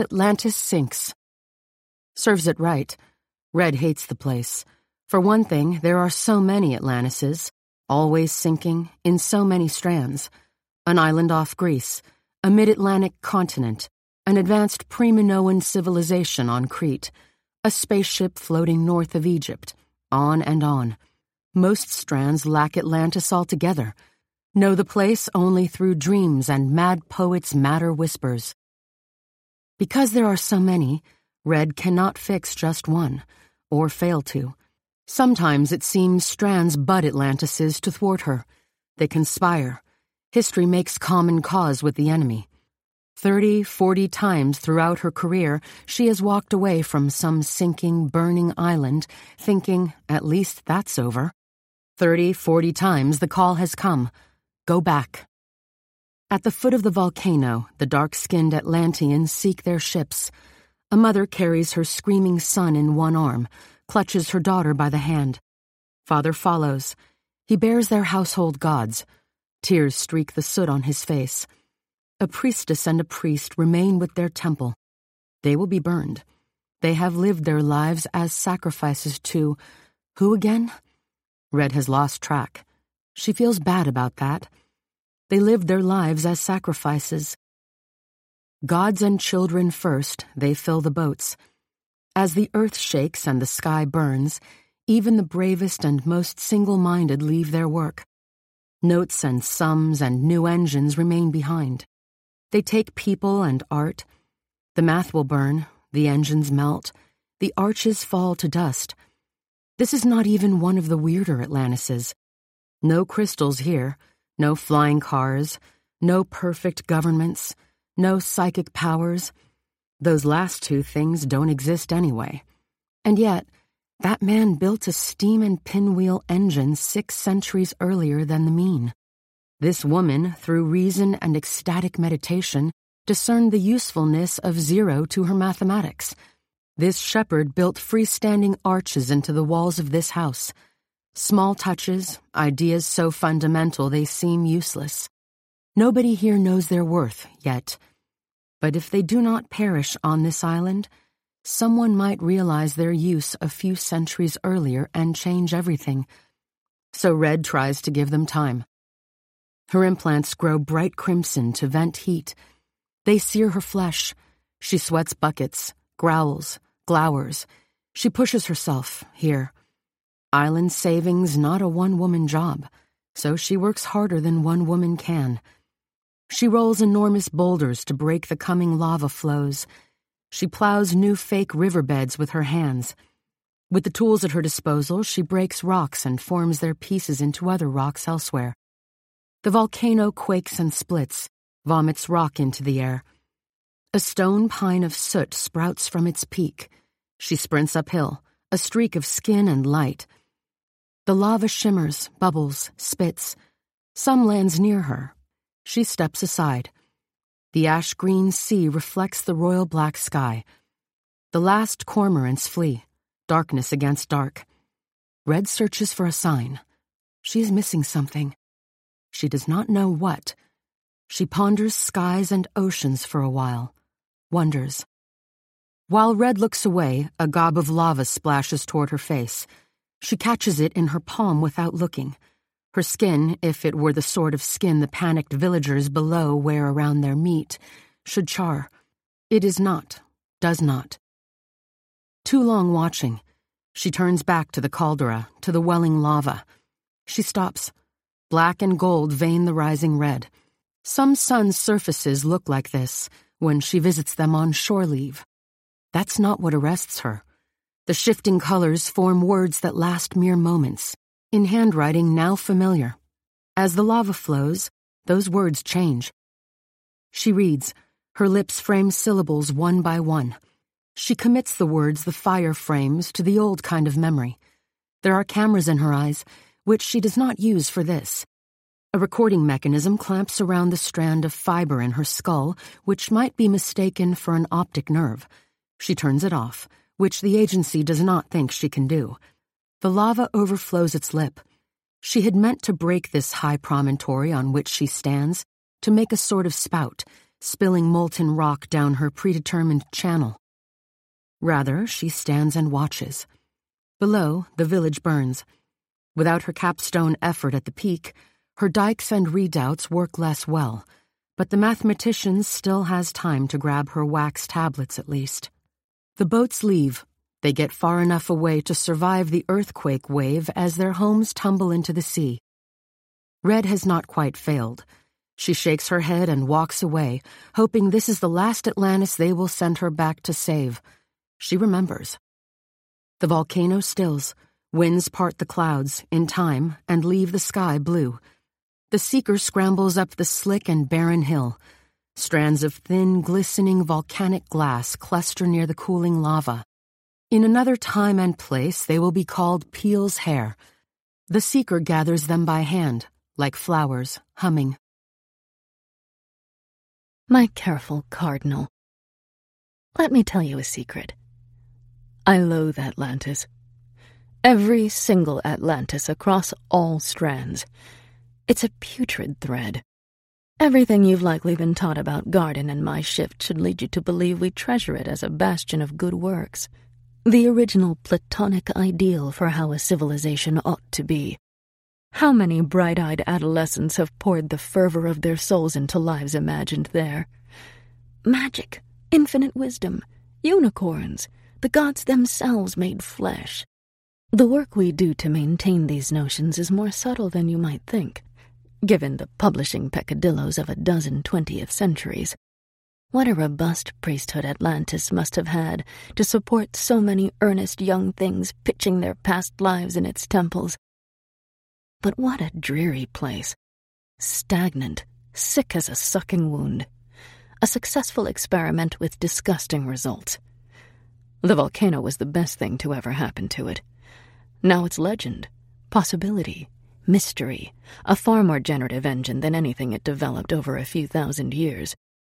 Atlantis sinks. Serves it right. Red hates the place. For one thing, there are so many Atlantises, always sinking, in so many strands. An island off Greece, a mid-Atlantic continent, an advanced pre-Minoan civilization on Crete, a spaceship floating north of Egypt, on and on. Most strands lack Atlantis altogether, know the place only through dreams and mad poets' matter whispers. Because there are so many, Red cannot fix just one, or fail to. Sometimes it seems strands butt Atlantises to thwart her. They conspire. History makes common cause with the enemy. 30, 40 times throughout her career, she has walked away from some sinking, burning island, thinking, at least that's over. 30, 40 times the call has come. Go back. At the foot of the volcano, the dark-skinned Atlanteans seek their ships. A mother carries her screaming son in one arm, clutches her daughter by the hand. Father follows. He bears their household gods. Tears streak the soot on his face. A priestess and a priest remain with their temple. They will be burned. They have lived their lives as sacrifices to... who again? Red has lost track. She feels bad about that. They lived their lives as sacrifices. Gods and children first, they fill the boats. As the earth shakes and the sky burns, even the bravest and most single-minded leave their work. Notes and sums and new engines remain behind. They take people and art. The math will burn, the engines melt, the arches fall to dust. This is not even one of the weirder Atlantises. No crystals here, no flying cars, no perfect governments, no psychic powers. Those last two things don't exist anyway. And yet, that man built a steam and pinwheel engine 6 centuries earlier than the mean. This woman, through reason and ecstatic meditation, discerned the usefulness of zero to her mathematics. This shepherd built freestanding arches into the walls of this house. Small touches, ideas so fundamental they seem useless. Nobody here knows their worth, yet. But if they do not perish on this island, someone might realize their use a few centuries earlier and change everything. So Red tries to give them time. Her implants grow bright crimson to vent heat. They sear her flesh. She sweats buckets, growls, glowers. She pushes herself, here. Island saving's not a one-woman job, so she works harder than one woman can. She rolls enormous boulders to break the coming lava flows. She plows new fake riverbeds with her hands. With the tools at her disposal, she breaks rocks and forms their pieces into other rocks elsewhere. The volcano quakes and splits, vomits rock into the air. A stone pine of soot sprouts from its peak. She sprints uphill, a streak of skin and light. The lava shimmers, bubbles, spits. Some lands near her. She steps aside. The ash-green sea reflects the royal black sky. The last cormorants flee, darkness against dark. Red searches for a sign. She is missing something. She does not know what. She ponders skies and oceans for a while, wonders. While Red looks away, a gob of lava splashes toward her face. She catches it in her palm without looking. Her skin, if it were the sort of skin the panicked villagers below wear around their meat, should char. It is not, does not. Too long watching. She turns back to the caldera, to the welling lava. She stops. Black and gold vein the rising red. Some sun's surfaces look like this when she visits them on shore leave. That's not what arrests her. The shifting colors form words that last mere moments, in handwriting now familiar. As the lava flows, those words change. She reads. Her lips frame syllables one by one. She commits the words the fire frames to the old kind of memory. There are cameras in her eyes, which she does not use for this. A recording mechanism clamps around the strand of fiber in her skull, which might be mistaken for an optic nerve. She turns it off, which the agency does not think she can do. The lava overflows its lip. She had meant to break this high promontory on which she stands, to make a sort of spout, spilling molten rock down her predetermined channel. Rather, she stands and watches. Below, the village burns. Without her capstone effort at the peak, her dikes and redoubts work less well, but the mathematician still has time to grab her wax tablets at least. The boats leave. They get far enough away to survive the earthquake wave as their homes tumble into the sea. Red has not quite failed. She shakes her head and walks away, hoping this is the last Atlantis they will send her back to save. She remembers. The volcano stills. Winds part the clouds, in time, and leave the sky blue. The Seeker scrambles up the slick and barren hill. Strands of thin, glistening volcanic glass cluster near the cooling lava. In another time and place, they will be called Peel's hair. The Seeker gathers them by hand, like flowers, humming. My careful cardinal, let me tell you a secret. I loathe Atlantis. Every single Atlantis across all strands. It's a putrid thread. Everything you've likely been taught about Garden and my shift should lead you to believe we treasure it as a bastion of good works. The original Platonic ideal for how a civilization ought to be. How many bright-eyed adolescents have poured the fervor of their souls into lives imagined there? Magic, infinite wisdom, unicorns, the gods themselves made flesh. The work we do to maintain these notions is more subtle than you might think, given the publishing peccadillos of a dozen 20th centuries. What a robust priesthood Atlantis must have had to support so many earnest young things pitching their past lives in its temples. But what a dreary place. Stagnant, sick as a sucking wound. A successful experiment with disgusting results. The volcano was the best thing to ever happen to it. Now it's legend, possibility, mystery, a far more generative engine than anything it developed over a few thousand years.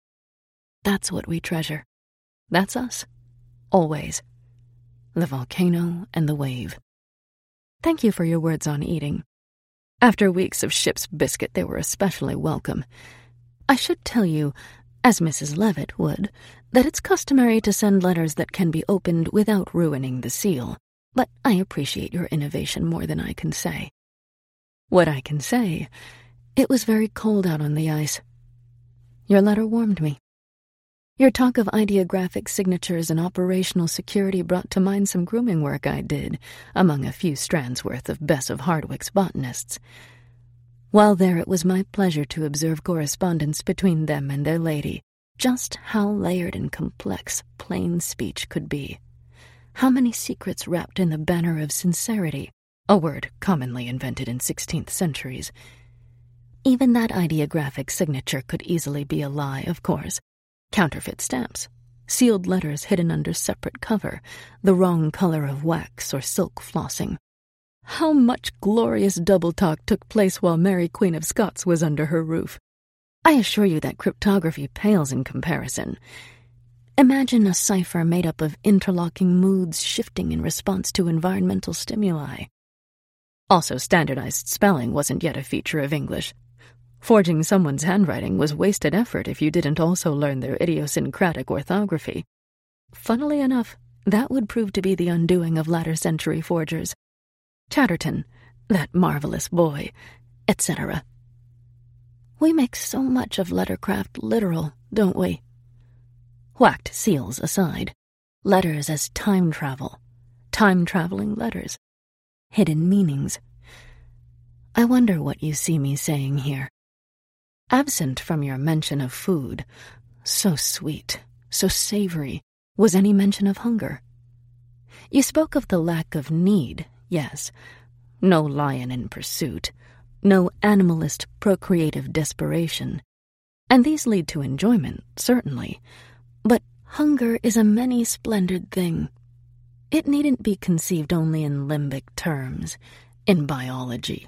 That's what we treasure. That's us. Always. The volcano and the wave. Thank you for your words on eating. After weeks of ship's biscuit, they were especially welcome. I should tell you, as Mrs. Levitt would, that it's customary to send letters that can be opened without ruining the seal, but I appreciate your innovation more than I can say. What I can say, it was very cold out on the ice. Your letter warmed me. Your talk of ideographic signatures and operational security brought to mind some grooming work I did, among a few strands worth of Bess of Hardwick's botanists. While there, it was my pleasure to observe correspondence between them and their lady, just how layered and complex plain speech could be. How many secrets wrapped in the banner of sincerity, a word commonly invented in 16th centuries. Even that ideographic signature could easily be a lie, of course. Counterfeit stamps, sealed letters hidden under separate cover, the wrong color of wax or silk flossing. How much glorious double talk took place while Mary Queen of Scots was under her roof. I assure you that cryptography pales in comparison. Imagine a cipher made up of interlocking moods shifting in response to environmental stimuli. Also, standardized spelling wasn't yet a feature of English. Forging someone's handwriting was wasted effort if you didn't also learn their idiosyncratic orthography. Funnily enough, that would prove to be the undoing of latter-century forgers. Chatterton, that marvelous boy, etc. We make so much of lettercraft literal, don't we? Whacked seals aside, letters as time travel, time-traveling letters, hidden meanings. I wonder what you see me saying here. Absent from your mention of food, so sweet, so savory, was any mention of hunger. You spoke of the lack of need, yes. No lion in pursuit, no animalist procreative desperation. And these lead to enjoyment, certainly. But hunger is a many-splendored thing. It needn't be conceived only in limbic terms, in biology.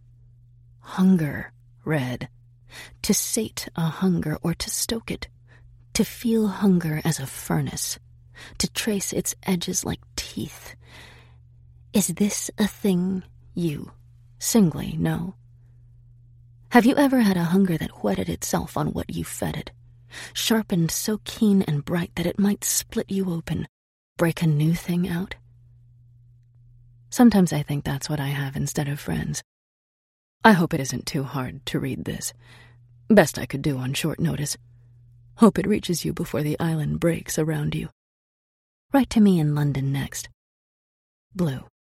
Hunger, Red. To sate a hunger or to stoke it, to feel hunger as a furnace, to trace its edges like teeth. Is this a thing you, singly, know? Have you ever had a hunger that whetted itself on what you fed it, sharpened so keen and bright that it might split you open, break a new thing out. Sometimes I think that's what I have instead of friends. I hope it isn't too hard to read this. Best I could do on short notice. Hope it reaches you before the island breaks around you. Write to me in London next. Blue.